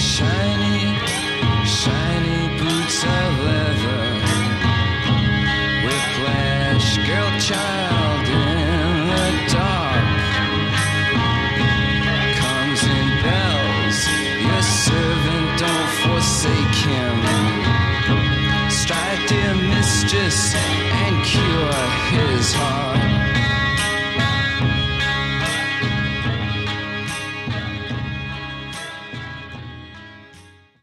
shiny, shiny boots of leather. Whiplash, girl child in the dark. Comes in bells, your servant, don't forsake him. Strike, dear mistress,